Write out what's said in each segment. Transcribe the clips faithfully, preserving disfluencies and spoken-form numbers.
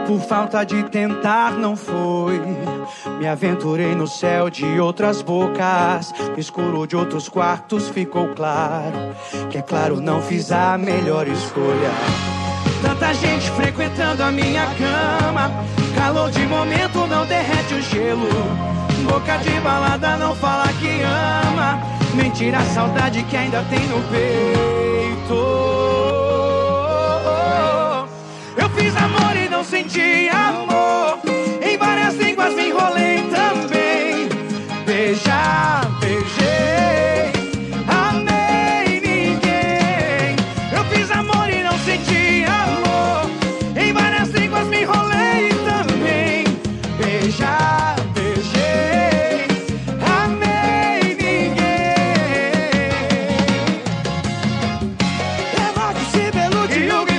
Por falta de tentar não foi. Me aventurei no céu de outras bocas, no escuro de outros quartos ficou claro que é claro não fiz a melhor escolha. Tanta gente frequentando a minha cama, calor de momento não derrete o gelo. Boca de balada não fala que ama, mentira a saudade que ainda tem no peito. Eu fiz amor e não senti amor, em várias línguas me enrolei também. Beijar, beijei, amei ninguém. Eu fiz amor e não senti amor, em várias línguas me enrolei também. Beijar, beijei, amei ninguém. É Marcos Belucci e o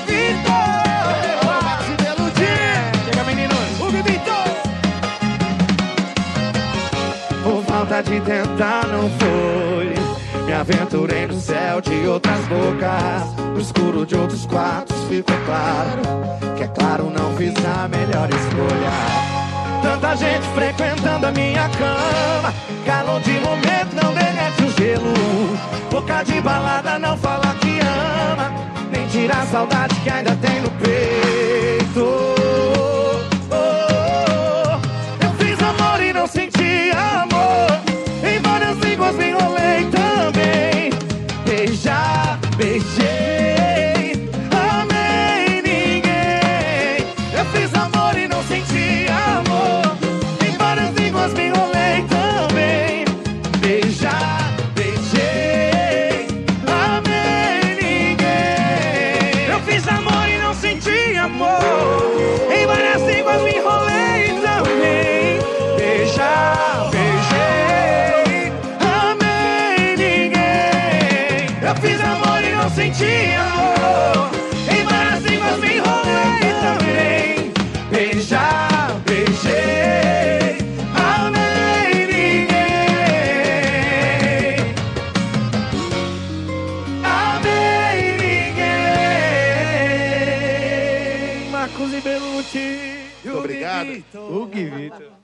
Por falta de tentar não foi. Me aventurei no céu de outras bocas, no escuro de outros quartos ficou claro que é claro não fiz a melhor escolha. Tanta gente frequentando a minha cama, calor de momento não derrete o gelo. Boca de balada não fala que ama, nem tira a saudade que ainda tem no peito. Eu fiz amor e não senti amor, em várias línguas me enrolei também. Beijar, beijei, amei ninguém. Eu fiz amor e não senti amor, em várias línguas me enrolei também. Beijar, beijei, amei ninguém. Eu fiz amor e não senti amor, em várias línguas me enrolei também. Beijar, beijei, amei ninguém. Eu fiz amor e não senti amor, em várias línguas me enrolei também. Beijar, beijei, amei ninguém. Amei ninguém. Marcos Belucci. Muito obrigado. O Gui Vitor.